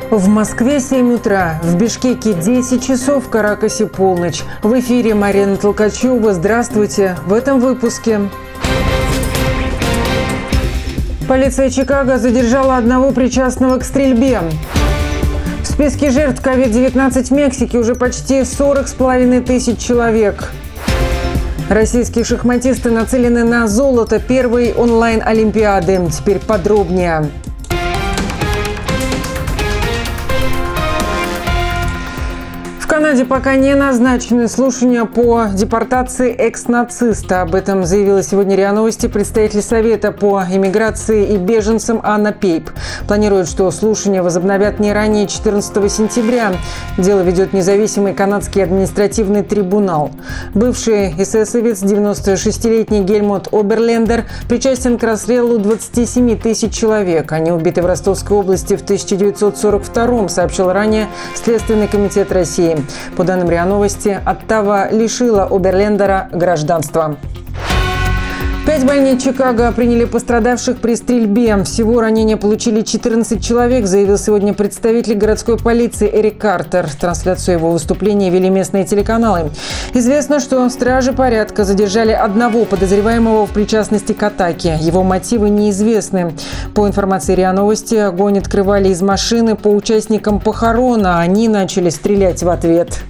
В Москве 7 утра, в Бишкеке 10 часов, в Каракасе полночь. В эфире Марина Толкачева. Здравствуйте. В этом выпуске. Полиция Чикаго задержала одного причастного к стрельбе. В списке жертв COVID-19 в Мексике уже почти 40,5 тысяч человек. Российские шахматисты нацелены на золото первой онлайн-олимпиады. Теперь подробнее. В Канаде пока не назначены слушания по депортации экс-нациста. Об этом заявила сегодня РИА Новости представитель Совета по иммиграции и беженцам Анна Пейп. Планируют, что слушания возобновят не ранее 14 сентября. Дело ведет независимый канадский административный трибунал. Бывший эсэсовец, 96-летний Гельмут Оберлендер, причастен к расстрелу 27 тысяч человек. Они убиты в Ростовской области в 1942-м, сообщил ранее Следственный комитет России. По данным РИА Новости, Оттава лишила Оберлендера гражданства. 5 больниц Чикаго приняли пострадавших при стрельбе. Всего ранения получили 14 человек, заявил сегодня представитель городской полиции Эрик Картер. Трансляцию его выступления вели местные телеканалы. Известно, что стражи порядка задержали одного подозреваемого в причастности к атаке. Его мотивы неизвестны. По информации РИА Новости, огонь открывали из машины по участникам похорона. Они начали стрелять в ответ.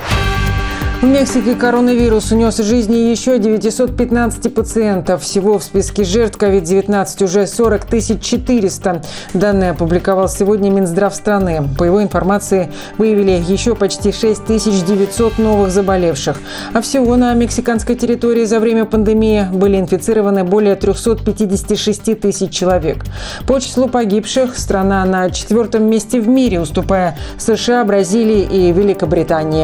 В Мексике коронавирус унес жизни еще 915 пациентов. Всего в списке жертв COVID-19 уже 40 400. Данные опубликовал сегодня Минздрав страны. По его информации, выявили еще почти 6900 новых заболевших. А всего на мексиканской территории за время пандемии были инфицированы более 356 тысяч человек. По числу погибших страна на 4-м месте в мире, уступая США, Бразилии и Великобритании.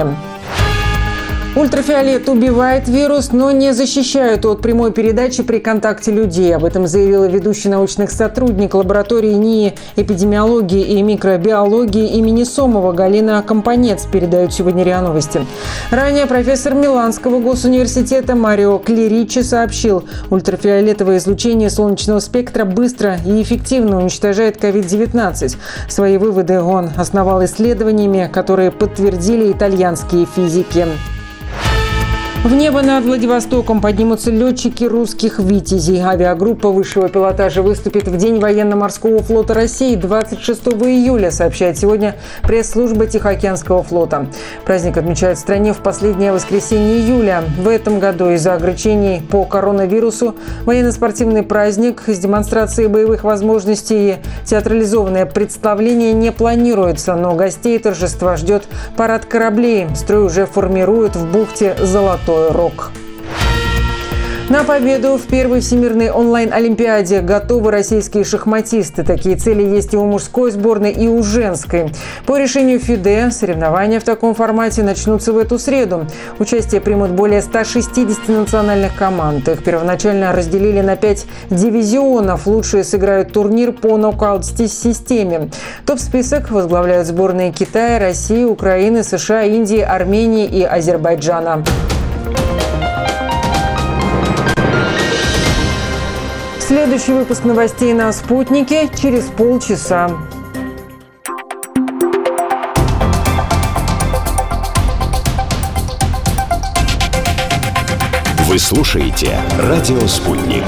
Ультрафиолет убивает вирус, но не защищает от прямой передачи при контакте людей. Об этом заявила ведущий научный сотрудник лаборатории НИИ эпидемиологии и микробиологии имени Сомова Галина Компанец, передают сегодня РИА Новости. Ранее профессор Миланского госуниверситета Марио Клеричи сообщил, ультрафиолетовое излучение солнечного спектра быстро и эффективно уничтожает COVID-19. Свои выводы он основал исследованиями, которые подтвердили итальянские физики. В небо над Владивостоком поднимутся летчики русских «Витязей». Авиагруппа высшего пилотажа выступит в День военно-морского флота России 26 июля, сообщает сегодня пресс-служба Тихоокеанского флота. Праздник отмечают в стране в последнее воскресенье июля. В этом году из-за ограничений по коронавирусу военно-спортивный праздник с демонстрацией боевых возможностей и театрализованное представление не планируется, но гостей торжества ждет парад кораблей. Строй уже формируют в бухте Золотой Рог. На победу в первой всемирной онлайн-олимпиаде готовы российские шахматисты. Такие цели есть и у мужской сборной, и у женской. По решению ФИДЕ соревнования в таком формате начнутся в эту среду. Участие примут более 160 национальных команд. Их первоначально разделили на 5 дивизионов. Лучшие сыграют турнир по нокаут-системе. Топ-список возглавляют сборные Китая, России, Украины, США, Индии, Армении и Азербайджана. Следующий выпуск новостей на «Спутнике» через полчаса. Вы слушаете «Радио Спутник».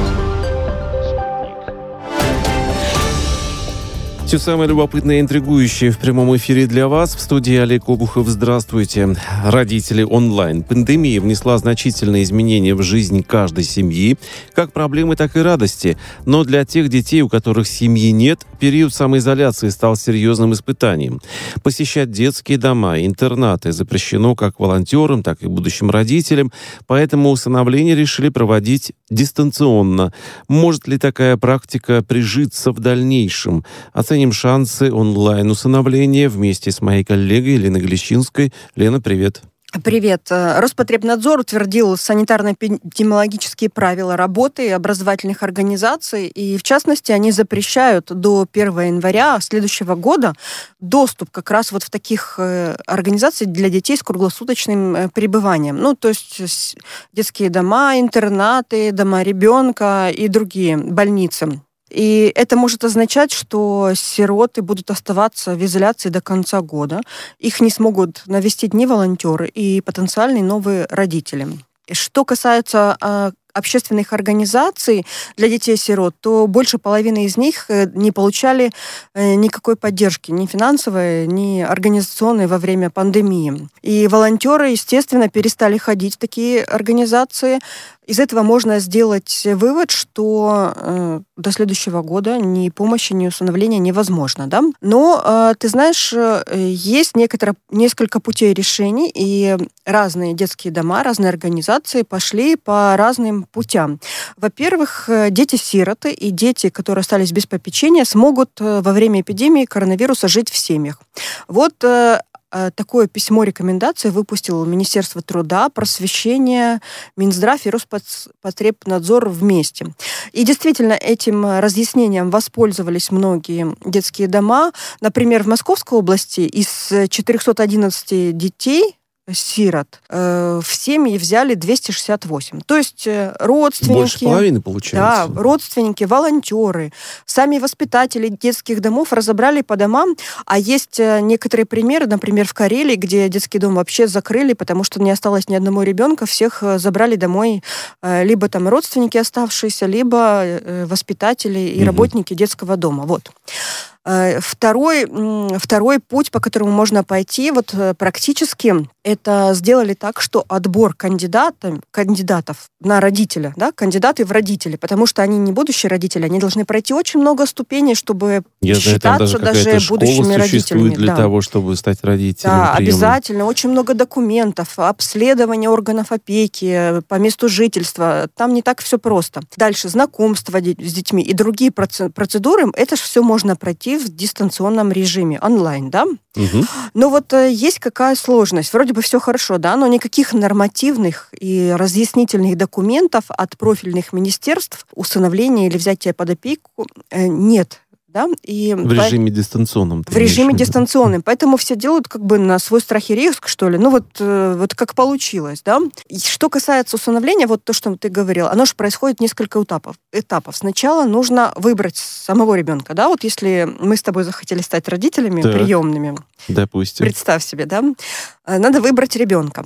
Все самое любопытное и интригующее в прямом эфире для вас. В студии Олег Обухов. Здравствуйте. Родители онлайн. Пандемия внесла значительные изменения в жизнь каждой семьи. Как проблемы, так и радости. Но для тех детей, у которых семьи нет, период самоизоляции стал серьезным испытанием. Посещать детские дома, интернаты запрещено как волонтерам, так и будущим родителям. Поэтому усыновление решили проводить дистанционно. Может ли такая практика прижиться в дальнейшем? Оценим шансы онлайн-усыновления вместе с моей коллегой Леной Глещинской. Лена, привет. Привет. Роспотребнадзор утвердил санитарно-эпидемиологические правила работы образовательных организаций, и, в частности, они запрещают до 1 января следующего года доступ как раз вот в таких организациях для детей с круглосуточным пребыванием. Ну, то есть детские дома, интернаты, дома ребенка и другие больницы. И это может означать, что сироты будут оставаться в изоляции до конца года. Их не смогут навестить ни волонтеры и потенциальные новые родители. Что касается общественных организаций для детей-сирот, то больше половины из них не получали никакой поддержки, ни финансовой, ни организационной во время пандемии. И волонтеры, естественно, перестали ходить в такие организации. Из этого можно сделать вывод, что до следующего года ни помощи, ни усыновления невозможно. Да? Но, ты знаешь, есть несколько путей решений, и разные детские дома, разные организации пошли по разным путям. Во-первых, дети-сироты и дети, которые остались без попечения, смогут во время эпидемии коронавируса жить в семьях. Вот такое письмо рекомендации выпустило Министерство труда, просвещения, Минздрав и Роспотребнадзор вместе. И действительно, этим разъяснением воспользовались многие детские дома. Например, в Московской области из 411 детей, сирот, в семьи взяли 268. То есть родственники... Больше половины, получается. Да, родственники, волонтеры, сами воспитатели детских домов разобрали по домам. А есть некоторые примеры, например, в Карелии, где детский дом вообще закрыли, потому что не осталось ни одного ребенка, всех забрали домой либо там родственники оставшиеся, либо воспитатели и работники детского дома. Вот. Второй путь, по которому можно пойти, вот практически, это сделали так, что отбор кандидатов на родителя, да, кандидаты в родители, потому что они не будущие родители, они должны пройти очень много ступеней, чтобы считаться даже будущими родителями. Для того, чтобы стать родителем. Да, обязательно. Очень много документов, обследование органов опеки, по месту жительства. Там не так все просто. Дальше знакомство с детьми и другие процедуры, это же все можно пройти в дистанционном режиме, онлайн, да? Угу. Но вот есть какая сложность. Вроде бы все хорошо, да, но никаких нормативных и разъяснительных документов от профильных министерств усыновления или взятия под опеку нет. Да? И в режиме дистанционном. В режиме дистанционном. Поэтому все делают как бы на свой страх и риск, что ли. Ну вот как получилось. Да? И что касается усыновления, вот то, что ты говорил, оно же происходит несколько этапов. Сначала нужно выбрать самого ребенка. Да? Вот если мы с тобой захотели стать родителями приемными, допустим. Представь себе, да? Надо выбрать ребенка.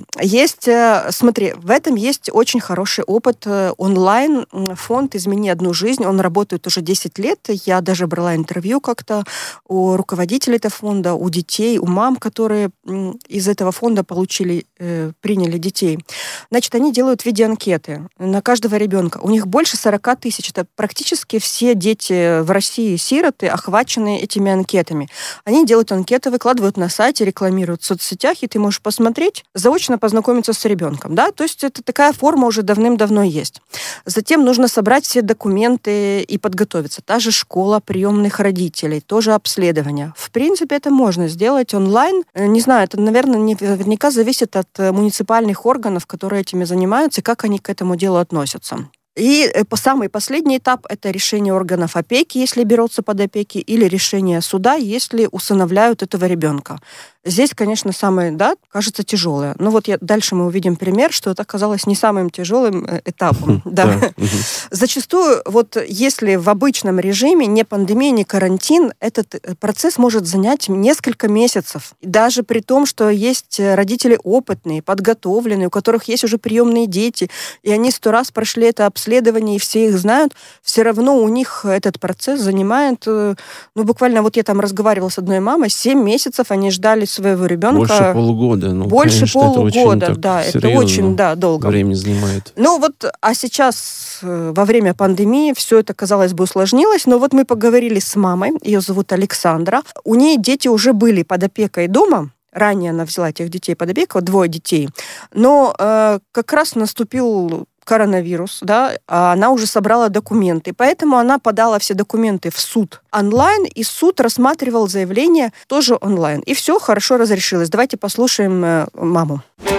Смотри, в этом есть очень хороший опыт онлайн. Фонд «Измени одну жизнь», он работает уже 10 лет. Я даже брала интервью как-то у руководителей этого фонда, у детей, у мам, которые из этого фонда приняли детей. Значит, они делают видеоанкеты на каждого ребенка. У них больше 40 тысяч. Это практически все дети в России, сироты, охвачены этими анкетами. Они делают анкеты, выкладывают на сайте, рекламируют в соцсетях, и ты можешь посмотреть, заочно познакомиться с ребенком. Да? То есть это такая форма уже давным-давно есть. Затем нужно собрать все документы и подготовиться. Та же школа приемных родителей, тоже обследование. В принципе, это можно сделать онлайн. Не знаю, это, наверное, наверняка зависит от муниципальных органов, которые этими занимаются, и как они к этому делу относятся. И самый последний этап – это решение органов опеки, если берутся под опеки, или решение суда, если усыновляют этого ребенка. Здесь, конечно, самое, кажется, тяжелое. Но вот дальше мы увидим пример, что это оказалось не самым тяжелым этапом. Да. Зачастую, вот если в обычном режиме, не пандемия, не карантин, этот процесс может занять несколько месяцев. Даже при том, что есть родители опытные, подготовленные, у которых есть уже приемные дети, и они 100 раз прошли это обследование, и все их знают, все равно у них этот процесс занимает, буквально, вот я там разговаривала с одной мамой, 7 месяцев они ждали своего ребенка. Больше полугода. Больше полугода, это очень долго. Времени занимает. А сейчас, во время пандемии, все это, казалось бы, усложнилось, но вот мы поговорили с мамой, ее зовут Александра, у нее дети уже были под опекой дома, ранее она взяла этих детей под опеку, 2 детей, но как раз наступил коронавирус, да, а она уже собрала документы. Поэтому она подала все документы в суд онлайн, и суд рассматривал заявление тоже онлайн. И все хорошо разрешилось. Давайте послушаем маму.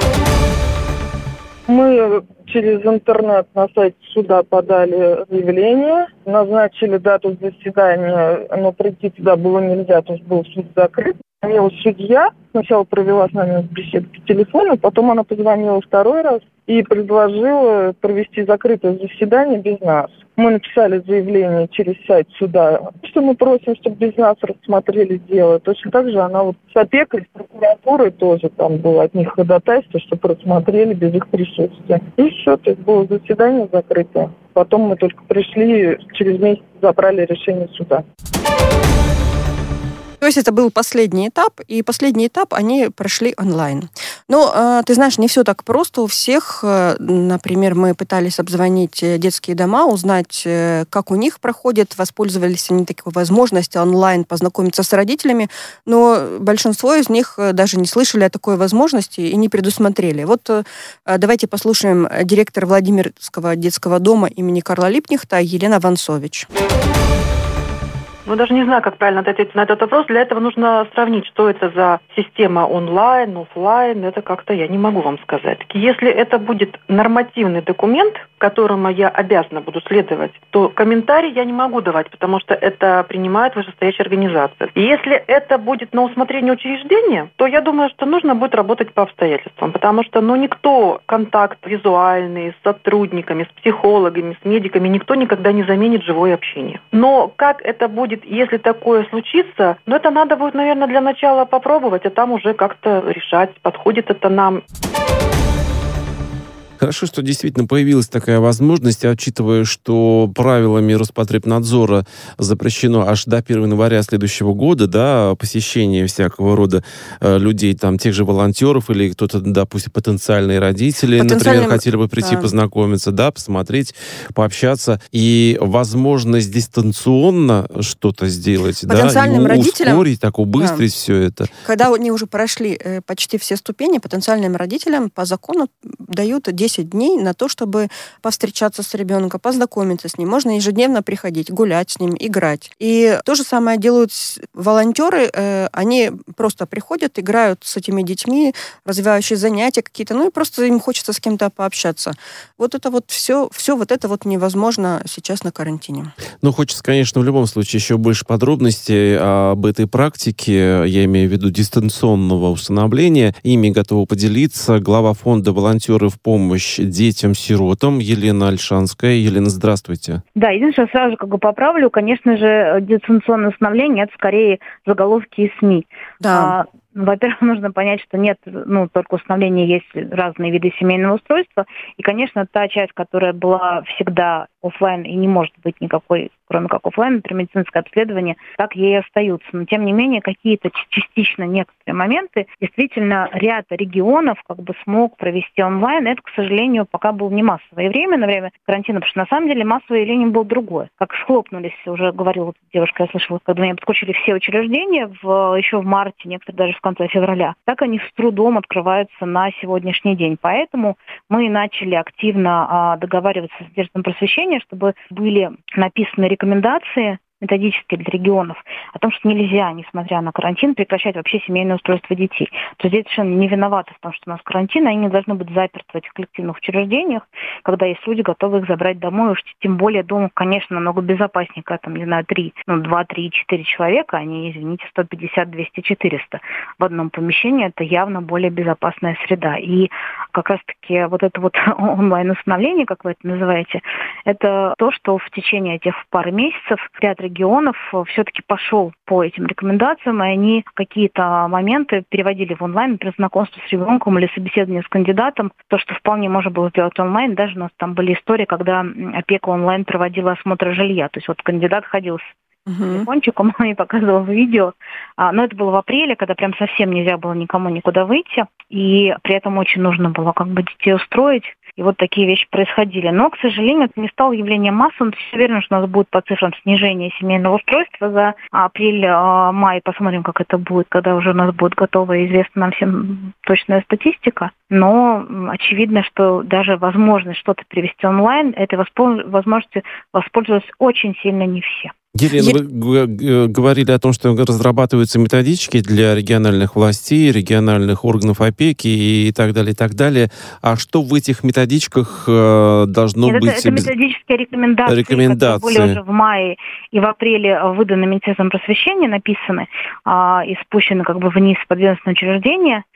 Мы через интернет на сайте суда подали заявление, назначили дату заседания, но прийти туда было нельзя, то есть был суд закрыт. Позвонила судья, сначала провела с нами беседу по телефону, потом она позвонила второй раз и предложила провести закрытое заседание без нас. Мы написали заявление через сайт суда, что мы просим, чтобы без нас рассмотрели дело. Точно так же она с опекой, с прокуратурой тоже там было от них ходатайство, чтобы рассмотрели без их присутствия. И все, то есть было заседание закрытое. Потом мы только пришли, через месяц забрали решение суда. То есть это был последний этап, и последний этап они прошли онлайн. Но, ты знаешь, не все так просто у всех. Например, мы пытались обзвонить детские дома, узнать, как у них проходит, воспользовались они такой возможностью онлайн познакомиться с родителями, но большинство из них даже не слышали о такой возможности и не предусмотрели. Вот давайте послушаем директора Владимирского детского дома имени Карла Липкнехта Елена Ванцович. Даже не знаю, как правильно ответить на этот вопрос. Для этого нужно сравнить, что это за система онлайн, офлайн. Это как-то я не могу вам сказать. Если это будет нормативный документ, которому я обязана буду следовать, то комментарий я не могу давать, потому что это принимает вышестоящая организация. И если это будет на усмотрение учреждения, то я думаю, что нужно будет работать по обстоятельствам, потому что никто контакт визуальный с сотрудниками, с психологами, с медиками, никто никогда не заменит живое общение. Но как это будет, если такое случится, это надо будет, наверное, для начала попробовать, а там уже как-то решать, подходит это нам. Хорошо, что действительно появилась такая возможность, учитывая, что правилами Роспотребнадзора запрещено аж до 1 января следующего года, посещение всякого рода людей, тех же волонтеров или кто-то, допустим, потенциальные родители, например, хотели бы прийти познакомиться, посмотреть, пообщаться. И возможность дистанционно что-то сделать, потенциальным родителям, ускорить, убыстрить все это. Когда они уже прошли почти все ступени, потенциальным родителям по закону дают 10 дней на то, чтобы повстречаться с ребенком, познакомиться с ним. Можно ежедневно приходить, гулять с ним, играть. И то же самое делают волонтеры. Они просто приходят, играют с этими детьми, развивающие занятия какие-то, и просто им хочется с кем-то пообщаться. Все невозможно сейчас на карантине. Хочется, конечно, в любом случае еще больше подробностей об этой практике, я имею в виду дистанционного усыновления. Ими готова поделиться глава фонда «Волонтеры в помощь детям-сиротам» Елена Ольшанская. Елена, здравствуйте. Да, единственное, сразу поправлю, конечно же, дистанционное усыновление – это скорее заголовки из СМИ. Да. Во-первых, нужно понять, что нет, только усыновления, есть разные виды семейного устройства. И, конечно, та часть, которая была всегда офлайн и не может быть никакой, кроме как офлайн, например, медицинское обследование, так ей и остаются. Но, тем не менее, какие-то частично некоторые моменты действительно ряд регионов смог провести онлайн. Это, к сожалению, пока было не массовое время, на время карантина, потому что, на самом деле, массовое явление было другое. Как схлопнулись, уже говорила девушка, я слышала, когда меня подключили все учреждения еще в марте, некоторые даже в конце февраля, так они с трудом открываются на сегодняшний день. Поэтому мы начали активно договариваться с Министерством просвещения, чтобы были написаны рекомендации методически для регионов о том, что нельзя, несмотря на карантин, прекращать вообще семейное устройство детей. То есть дети совершенно не виноваты в том, что у нас карантин, они не должны быть заперты в этих коллективных учреждениях, когда есть люди, готовы их забрать домой. Уж тем более дома, конечно, намного безопаснее, когда 2, 3, 4 человека, они, 150, 200, 400 в одном помещении, это явно более безопасная среда. И как раз-таки это онлайн-усыновление, как вы это называете, это то, что в течение этих пары месяцев ряд регионов все-таки пошел по этим рекомендациям, и они какие-то моменты переводили в онлайн, например, знакомство с ребенком или собеседование с кандидатом, то, что вполне можно было сделать онлайн. Даже у нас там были истории, когда опека онлайн проводила осмотр жилья. То есть кандидат ходил с телефончиком и показывал видео. Но это было в апреле, когда прям совсем нельзя было никому никуда выйти, и при этом очень нужно было детей устроить. И такие вещи происходили. Но, к сожалению, это не стало явлением массовым. То есть уверена, что у нас будет по цифрам снижение семейного устройства за апрель-май. Посмотрим, как это будет, когда уже у нас будет готова и известна нам всем точная статистика. Но очевидно, что даже возможность что-то перевести онлайн, этой возможностью воспользовались очень сильно не все. Елена, вы говорили о том, что разрабатываются методички для региональных властей, региональных органов опеки и так далее, и так далее. А что в этих методичках должно быть? Это методические рекомендации, которые были уже в мае и в апреле выданы Министерством просвещения, написаны и спущены вниз в подведомственное учреждение.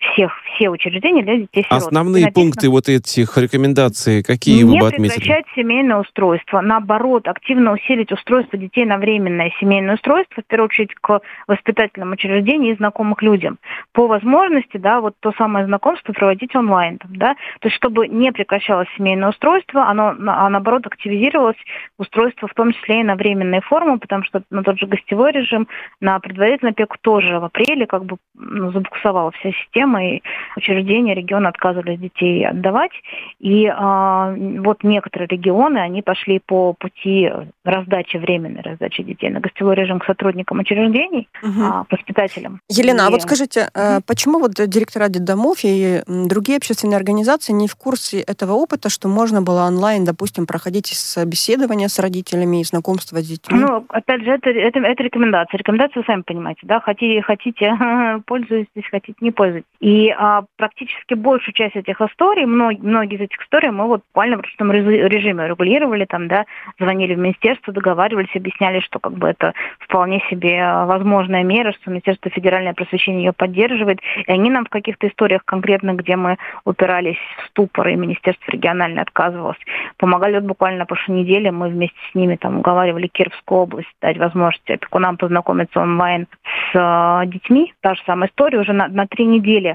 Все учреждения для детей-сирот. Основные пункты вот этих рекомендаций, какие вы бы отметили? Не прекращать семейное устройство. Наоборот, активно усилить устройство детей на временное семейное устройство, в первую очередь к воспитательным учреждениям и знакомых людям. По возможности, то самое знакомство проводить онлайн. То есть, чтобы не прекращалось семейное устройство, а наоборот активизировалось устройство, в том числе и на временные формы, потому что на тот же гостевой режим, на предварительную опеку тоже в апреле забуксовала вся система, и учреждения, регионы отказывались детей отдавать. И некоторые регионы, они пошли по пути временной раздачи детей на гостевой режим к сотрудникам учреждений, к воспитателям. Елена, а скажите, почему директора детдомов и другие общественные организации не в курсе этого опыта, что можно было онлайн, допустим, проходить собеседование с родителями и знакомство с детьми? Опять же, это рекомендация. Рекомендация, вы сами понимаете, хотите пользуйтесь, хотите не пользуйтесь. И практически большую часть этих историй, многие из этих историй мы буквально в ручном режиме регулировали, звонили в министерство, договаривались, объясняли, что это вполне себе возможная мера, что Министерство федеральное просвещение ее поддерживает. И они нам в каких-то историях конкретно, где мы упирались в ступор, и Министерство региональное отказывалось, помогали буквально на прошлой неделе, мы вместе с ними уговаривали Кировскую область дать возможность опекунам познакомиться онлайн с детьми. Та же самая история уже на 3 недели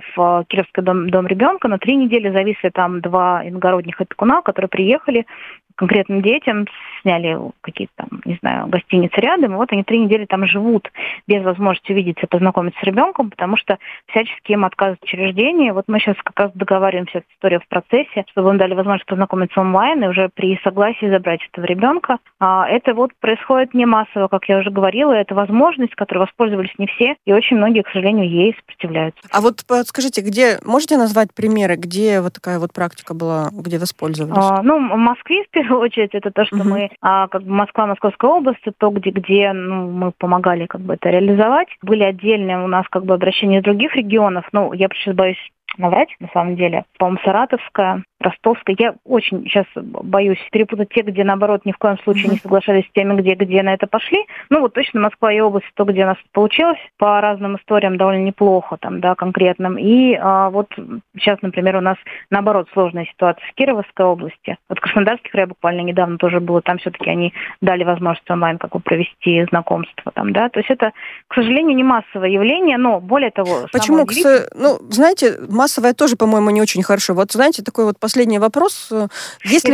в Кировский дом ребенка. На 3 недели зависли 2 иногородних опекуна, которые приехали конкретным детям, сняли какие-то гостиницы рядом, и они 3 недели там живут без возможности увидеться, познакомиться с ребенком, потому что всячески им отказывают учреждения. Мы сейчас как раз договариваемся, эта история в процессе, чтобы им дали возможность познакомиться онлайн и уже при согласии забрать этого ребенка. Это происходит не массово, как я уже говорила, это возможность, которой воспользовались не все, и очень многие, к сожалению, ей сопротивляются. А подскажите, можете назвать примеры, где такая практика была, где воспользовались? В Москве, в первую очередь, это то, что мы, Москва, Московская область, то, где мы помогали это реализовать. Были отдельные у нас обращения из других регионов, я сейчас боюсь наврать, на самом деле. По-моему, Саратовская, Ростовская. Я очень сейчас боюсь перепутать те, где, наоборот, ни в коем случае не соглашались с теми, где на это пошли. Точно Москва и область, то, где у нас получилось, по разным историям довольно неплохо, конкретным. И сейчас, например, у нас, наоборот, сложная ситуация в Кировской области. Краснодарский край буквально недавно тоже было. Там все-таки они дали возможность онлайн провести знакомство. То есть это, к сожалению, не массовое явление, но более того... Почему? Знаете, массовое тоже, по-моему, не очень хорошо. Знаете, такой последний вопрос. Если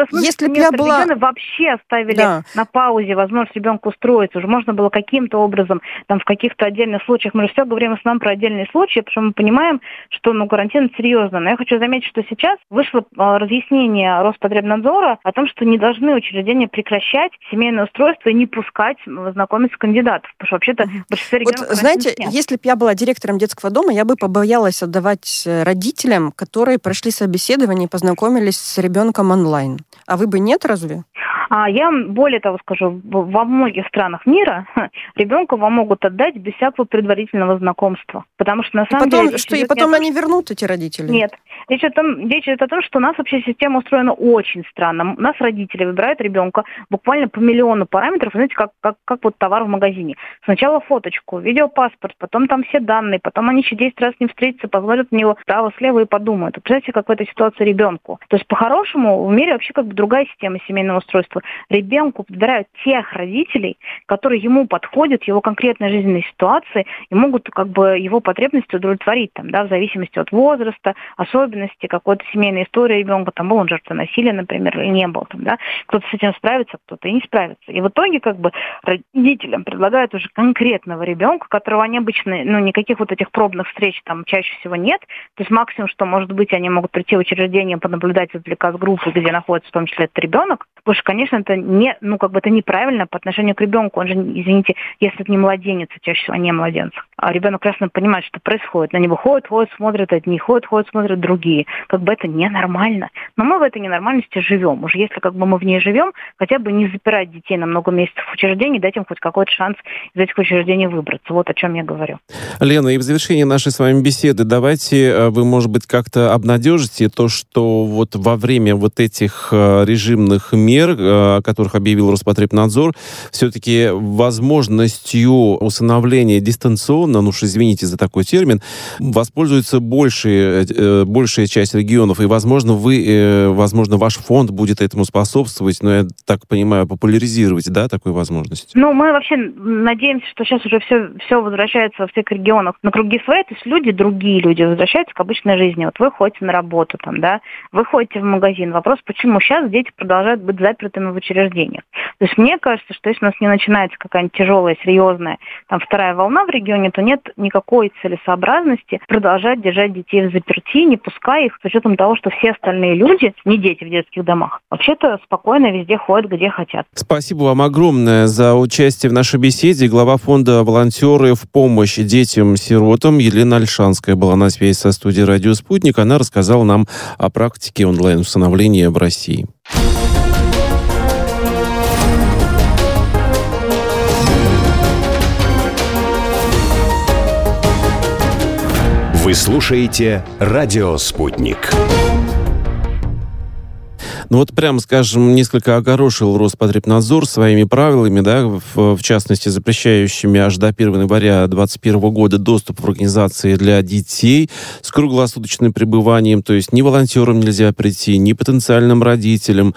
бы я была... Регионы вообще оставили на паузе возможность ребенку устроиться. Уже можно было каким-то образом, в каких-то отдельных случаях, мы же все говорим в основном про отдельные случаи, потому что мы понимаем, что карантин серьезно. Но я хочу заметить, что сейчас вышло разъяснение Роспотребнадзора о том, что не должны учреждения прекращать семейное устройство и не пускать знакомиться кандидатов. Потому что вообще-то большинство регионов... Знаете, если бы я была директором детского дома, я бы побоялась отдавать родителям, которые прошли собеседование и познакомились с ребенком онлайн. А вы бы нет, разве? Я более того скажу, во многих странах мира ребенка вам могут отдать без всякого предварительного знакомства. Потому что на самом деле... И потом они вернут, эти родители? Нет. Речь идет о том, что у нас вообще система устроена очень странно. У нас родители выбирают ребенка буквально по миллиону параметров, знаете, как товар в магазине. Сначала фоточку, видеопаспорт, потом все данные, потом они еще 10 раз с ним встретятся, позволят на него справа-слева и подумают. Представляете, как в этой ситуации ребенку? То есть, по-хорошему, в мире вообще другая система семейного устройства. Ребенку подбирают тех родителей, которые ему подходят, его конкретной жизненной ситуации, и могут его потребности удовлетворить, в зависимости от возраста, особенностей, какой-то семейной истории ребенка, был он жертвой насилия, например, или не был. Кто-то с этим справится, кто-то и не справится. И в итоге родителям предлагают уже конкретного ребенка, которого они обычно, никаких этих пробных встреч чаще всего нет. То есть максимум, что может быть, они могут прийти в учреждение, понаблюдать, извлекать группы, где находится в том числе этот ребенок, Потому что, конечно, это это неправильно по отношению к ребенку. Он же, извините, если это не младенец, чаще всего не младенец. А ребенок прекрасно понимает, что происходит. На него ходят, смотрят одни, ходят, смотрят другие. Это ненормально. Но мы в этой ненормальности живем. Уже если мы в ней живем, хотя бы не запирать детей на много месяцев в учреждении, дать им хоть какой-то шанс из этих учреждений выбраться. Вот о чем я говорю. Лена, и в завершении нашей с вами беседы давайте вы, может быть, как-то обнадежите то, что во время этих режимных мер, о которых объявил Роспотребнадзор, все-таки возможностью усыновления дистанционно, уж извините за такой термин, воспользуется большая часть регионов, и, возможно, ваш фонд будет этому способствовать, но я так понимаю, популяризировать, такую возможность? Мы вообще надеемся, что сейчас уже все возвращается во всех регионах на круги своя, то есть другие люди возвращаются к обычной жизни. Вы ходите на работу, вы ходите в магазин. Вопрос, почему сейчас дети продолжают быть запертыми в учреждениях. То есть мне кажется, что если у нас не начинается какая-нибудь тяжелая, серьезная, вторая волна в регионе, то нет никакой целесообразности продолжать держать детей в заперти, не пуская их, с учетом того, что все остальные люди, не дети в детских домах, вообще-то спокойно везде ходят, где хотят. Спасибо вам огромное за участие в нашей беседе. Глава фонда «Волонтеры в помощь детям-сиротам» Елена Ольшанская была на связи со студией «Радио Спутник». Она рассказала нам о практике онлайн-усыновления в России. Вы слушаете «Радио Спутник». Прямо скажем, несколько огорошил Роспотребнадзор своими правилами, в частности, запрещающими аж до 1 января 2021 года доступ в организации для детей с круглосуточным пребыванием, то есть ни волонтерам нельзя прийти, ни потенциальным родителям,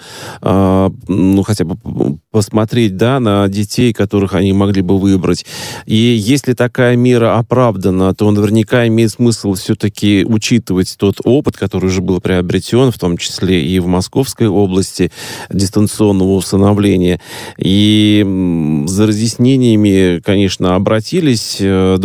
хотя бы посмотреть, на детей, которых они могли бы выбрать. И если такая мера оправдана, то наверняка имеет смысл все-таки учитывать тот опыт, который уже был приобретен, в том числе и в Московской области, дистанционного усыновления. И за разъяснениями, конечно, обратились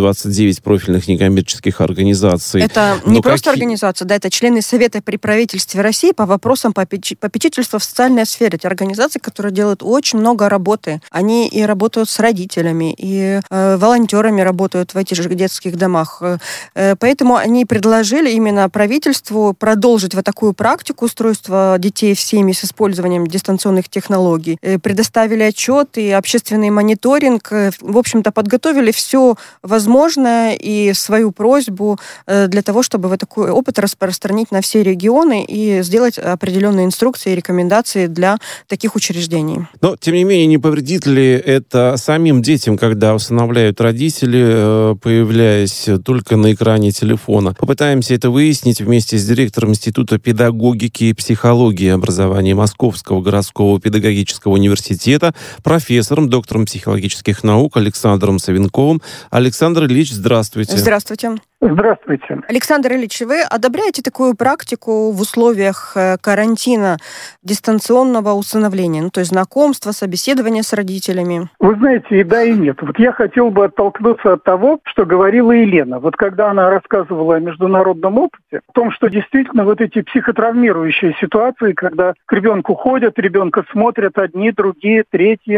29 профильных некоммерческих организаций. Это не просто организация, это члены Совета при правительстве России по вопросам попечительства в социальной сфере. Это организации, которые делают очень много работы. Они и работают с родителями, и волонтерами работают в этих же детских домах. Поэтому они предложили именно правительству продолжить такую практику устройства детей в семьи с использованием дистанционных технологий. Предоставили отчет и общественный мониторинг. В общем-то, подготовили все возможное и свою просьбу для того, чтобы такой опыт распространить на все регионы и сделать определенные инструкции и рекомендации для таких учреждений. Но, тем не менее, не повредит ли это самим детям, когда усыновляют родители, появляясь только на экране телефона? Попытаемся это выяснить вместе с директором Института педагогики и психологии образования Московского городского педагогического университета, профессором, доктором психологических наук Александром Савенковым. Александр Ильич, здравствуйте. Здравствуйте. Здравствуйте. Александр Ильич, вы одобряете такую практику в условиях карантина дистанционного усыновления, то есть знакомства, собеседования с родителями? Вы знаете, и да, и нет. Я хотел бы оттолкнуться от того, что говорила Елена. Когда она рассказывала о международном опыте, о том, что действительно эти психотравмирующие ситуации, когда к ребенку ходят, ребенка смотрят одни, другие, третьи,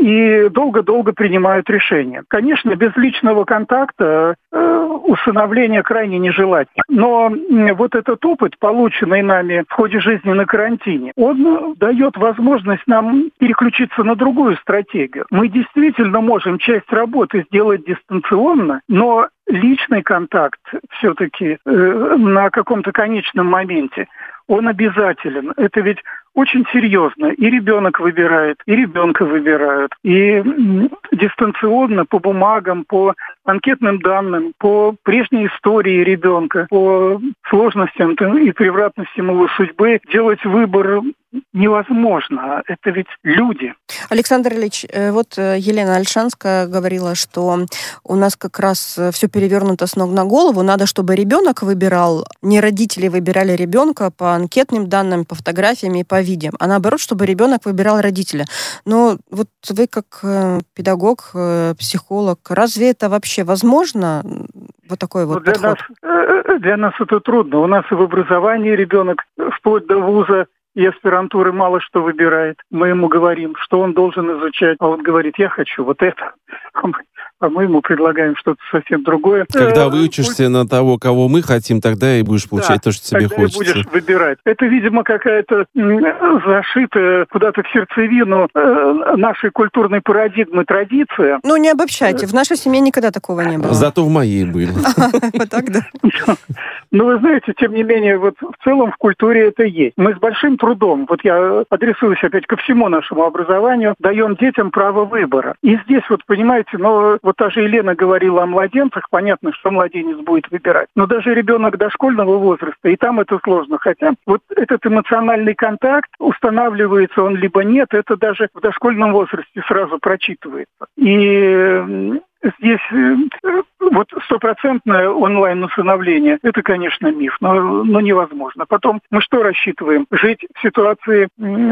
и долго-долго принимают решения. Конечно, без личного контакта усыновление крайне нежелательно. Но этот опыт, полученный нами в ходе жизни на карантине, он дает возможность нам переключиться на другую стратегию. Мы действительно можем часть работы сделать дистанционно, но личный контакт все-таки на каком-то конечном моменте, он обязателен. Это ведь очень серьезно. И ребенок выбирает, и ребенка выбирают. И дистанционно, по бумагам, по анкетным данным, по прежней истории ребенка, по сложностям и превратностям его судьбы делать выбор невозможно. Это ведь люди. Александр Ильич, Елена Ольшанская говорила, что у нас как раз все перевернуто с ног на голову. Надо, чтобы ребенок выбирал, не родители выбирали ребенка по анкетным данным, по фотографиям и по видео, а наоборот, чтобы ребенок выбирал родителя. Но вы как педагог, психолог, разве это вообще возможно? Такой подход? Для нас это трудно. У нас и в образовании ребенок вплоть до вуза и аспирантуры мало что выбирает. Мы ему говорим, что он должен изучать, а он говорит, я хочу вот это. А мы ему предлагаем что-то совсем другое. Когда выучишься на того, кого мы хотим, тогда и будешь получать то, что тебе хочется. Тогда и будешь выбирать. Это, видимо, какая-то зашитая куда-то в сердцевину нашей культурной парадигмы традиция. Ну, не обобщайте. В нашей семье никогда такого не было. Зато в моей были. Вот так, да. Но вы знаете, тем не менее, вот в целом в культуре это есть. Мы с большим трудом, вот я адресуюсь опять ко всему нашему образованию, даем детям право выбора. И здесь вот, понимаете, вот та же Елена говорила о младенцах, понятно, что младенец будет выбирать. Но даже ребенок дошкольного возраста, и там это сложно. Хотя вот этот эмоциональный контакт, устанавливается он либо нет, это даже в дошкольном возрасте сразу прочитывается. И здесь вот стопроцентное онлайн-усыновление, это, конечно, миф, но невозможно. Потом мы что рассчитываем? Жить в ситуации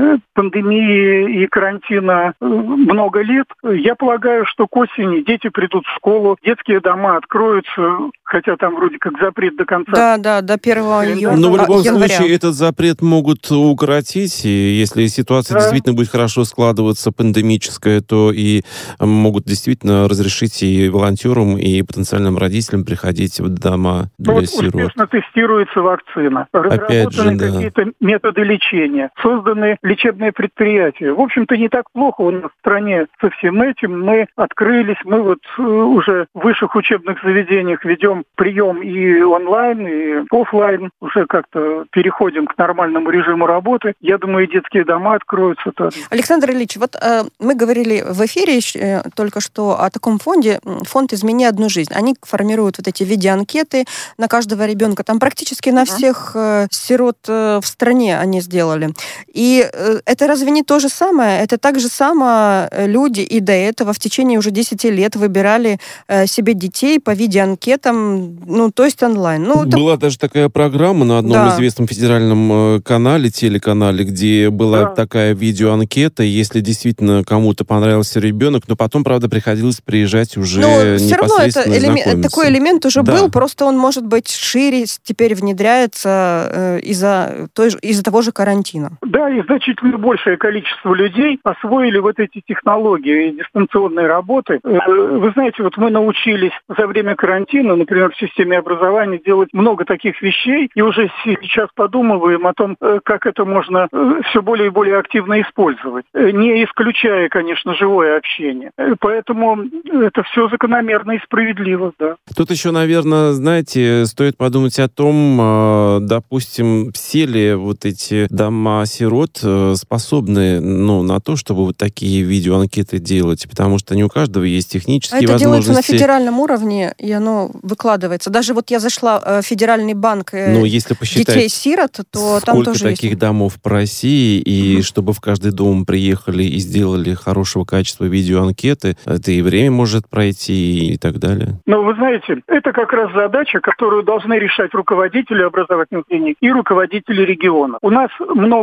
пандемии и карантина много лет? Я полагаю, что к осени дети придут в школу, детские дома откроются, хотя там вроде как запрет до конца. Да, до 1 января. Но в любом случае этот запрет могут укоротить, и если ситуация действительно будет хорошо складываться, пандемическая, то и могут действительно разрешить и волонтерам, и потенциальным родителям приходить в дома для сирот. Успешно тестируется вакцина. Разработаны какие-то методы лечения. Созданы лечебные предприятия. В общем-то, не так плохо у нас в стране со всем этим. Мы открылись, мы вот уже в высших учебных заведениях ведем прием и онлайн, и офлайн. Уже как-то переходим к нормальному режиму работы. Я думаю, и детские дома откроются тоже. Александр Ильич, вот мы говорили в эфире только что о таком фонде, фонд «Измени одну жизнь». Они формируют вот эти видеоанкеты на каждого ребенка. Там практически на всех сирот в стране они сделали. И это разве не то же самое? Это так же само люди и до этого в течение уже 10 лет выбирали себе детей по видеоанкетам, то есть онлайн. Была даже такая программа на одном известном федеральном телеканале, где была такая видеоанкета. Если действительно кому-то понравился ребенок, но потом, правда, приходилось приезжать уже все равно такой элемент уже был, просто он, может быть, шире теперь внедряется из-за того же карантина. Да, и значительно большее количество людей освоили вот эти технологии дистанционной работы. Вы знаете, вот мы научились за время карантина, например, в системе образования делать много таких вещей, и уже сейчас подумываем о том, как это можно все более и более активно использовать, не исключая, конечно, живое общение. Поэтому это все закономерно и справедливо, да. Тут еще, наверное, знаете, стоит подумать о том, допустим, все ли вот эти дома-сирот способны, на то, чтобы вот такие видеоанкеты делать, потому что не у каждого есть технические возможности. Это делается на федеральном уровне, и оно выкладывается. Даже вот я зашла в Федеральный банк если детей-сирот, то там тоже сколько таких домов по России, и чтобы в каждый дом приехали и сделали хорошего качества видеоанкеты, это и время может пройти, и так далее. Вы знаете, это как раз задача, которую должны решать руководители образовательных клиник и руководители региона. У нас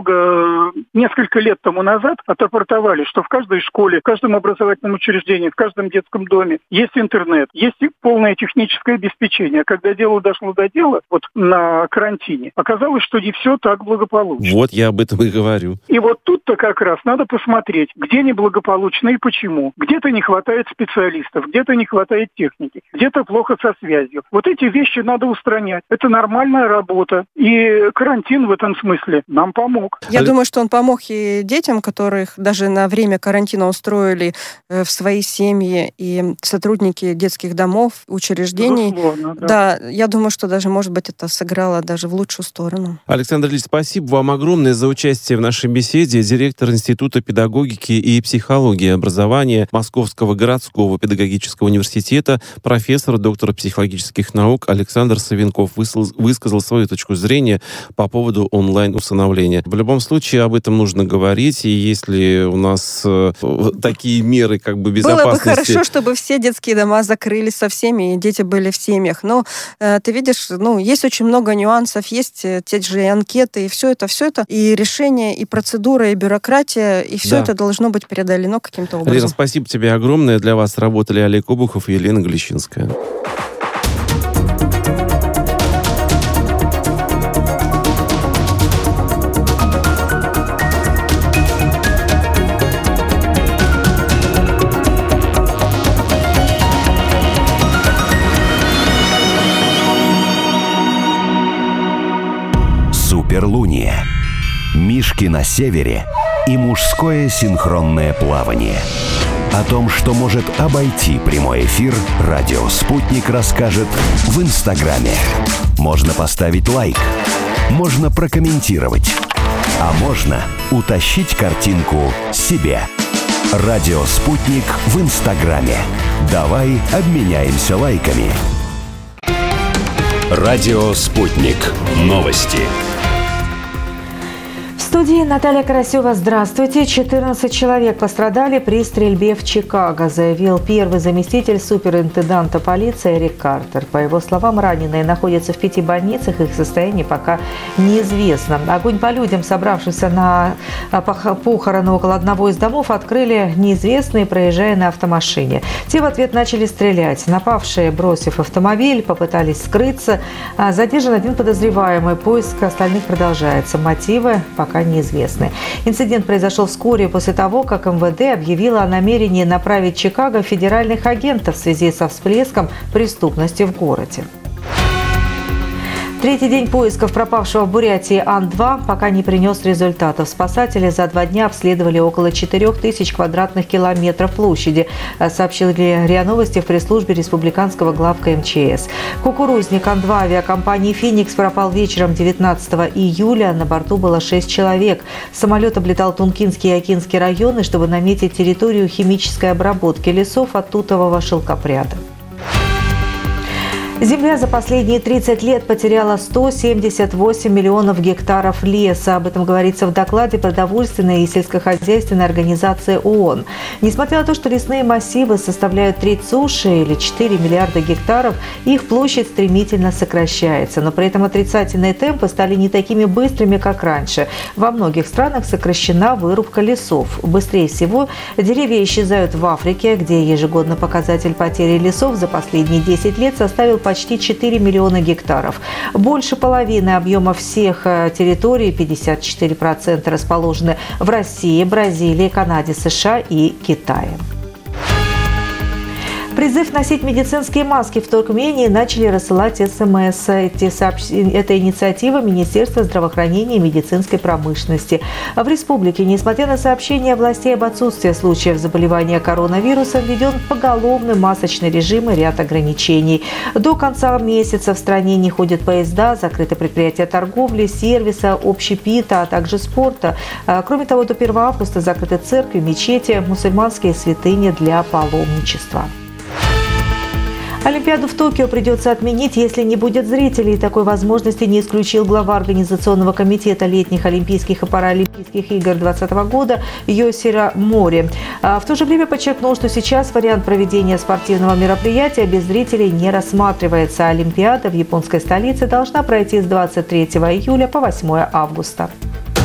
несколько лет тому назад отрапортовали, что в каждой школе, в каждом образовательном учреждении, в каждом детском доме есть интернет, есть и полное техническое обеспечение. Когда дело дошло до дела, вот на карантине, оказалось, что не все так благополучно. Вот я об этом и говорю. И вот тут-то как раз надо посмотреть, где неблагополучно и почему. Где-то не хватает специалистов, где-то не хватает техники, где-то плохо со связью. Вот эти вещи надо устранять. Это нормальная работа. И карантин в этом смысле нам помог. Я думаю, что он помог и детям, которых даже на время карантина устроили в свои семьи, и сотрудники детских домов, учреждений. Безусловно, да, я думаю, что даже, может быть, это сыграло даже в лучшую сторону. Александр Ильич, спасибо вам огромное за участие в нашей беседе. Директор Института педагогики и психологии и образования Московского городского педагогического университета, профессор, доктор психологических наук Александр Савенков высказал свою точку зрения по поводу онлайн-усыновления. В любом случае об этом нужно говорить, и если у нас такие меры безопасности... Было бы хорошо, чтобы все детские дома закрылись со всеми, и дети были в семьях. Но ты видишь, есть очень много нюансов, есть те же анкеты, и все это, и решения, и процедура, и бюрократия, и все это должно быть преодолено каким-то образом. Лера, спасибо тебе огромное. Для вас работали Олег Обухов и Елена Глещинская. Гиперлуния, Мишки на севере и мужское синхронное плавание. О том, что может обойти прямой эфир, радио «Спутник» расскажет в Инстаграме. Можно поставить лайк, можно прокомментировать, а можно утащить картинку себе. Радио «Спутник» в Инстаграме. Давай обменяемся лайками. Радио «Спутник». Новости. В студии Наталья Карасева. Здравствуйте. 14 человек пострадали при стрельбе в Чикаго, заявил первый заместитель суперинтенданта полиции Эрик Картер. По его словам, раненые находятся в 5 больницах, их состояние пока неизвестно. Огонь по людям, собравшимся на похороны около одного из домов, открыли неизвестные, проезжая на автомашине. Те в ответ начали стрелять. Напавшие, бросив автомобиль, попытались скрыться. Задержан один подозреваемый. Поиск остальных продолжается. Мотивы пока неизвестны. Инцидент произошел вскоре после того, как МВД объявило о намерении направить в Чикаго федеральных агентов в связи со всплеском преступности в городе. Третий день поисков пропавшего в Бурятии Ан-2 пока не принес результатов. Спасатели за 2 дня обследовали около 4000 квадратных километров площади, сообщили РИА Новости в пресс-службе республиканского главка МЧС. Кукурузник Ан-2 авиакомпании «Феникс» пропал вечером 19 июля. На борту было 6 человек. Самолет облетал Тункинский и Окинский районы, чтобы наметить территорию химической обработки лесов от тутового шелкопряда. Земля за последние 30 лет потеряла 178 миллионов гектаров леса. Об этом говорится в докладе продовольственной и сельскохозяйственной организации ООН. Несмотря на то, что лесные массивы составляют треть суши или 4 миллиарда гектаров, их площадь стремительно сокращается. Но при этом отрицательные темпы стали не такими быстрыми, как раньше. Во многих странах сокращена вырубка лесов. Быстрее всего деревья исчезают в Африке, где ежегодно показатель потери лесов за последние 10 лет составил почти 4 миллиона гектаров. Больше половины объема всех территорий, 54%, расположены в России, Бразилии, Канаде, США и Китае. Призыв носить медицинские маски в Туркмении начали рассылать СМС. Это инициатива Министерства здравоохранения и медицинской промышленности. В республике, несмотря на сообщения властей об отсутствии случаев заболевания коронавирусом, введен поголовный масочный режим и ряд ограничений. До конца месяца в стране не ходят поезда, закрыты предприятия торговли, сервиса, общепита, а также спорта. Кроме того, до 1 августа закрыты церкви, мечети, мусульманские святыни для паломничества. Олимпиаду в Токио придется отменить, если не будет зрителей. Такой возможности не исключил глава Организационного комитета летних Олимпийских и Паралимпийских игр 2020 года Йосира Мори. В то же время подчеркнул, что сейчас вариант проведения спортивного мероприятия без зрителей не рассматривается. Олимпиада в японской столице должна пройти с 23 июля по 8 августа.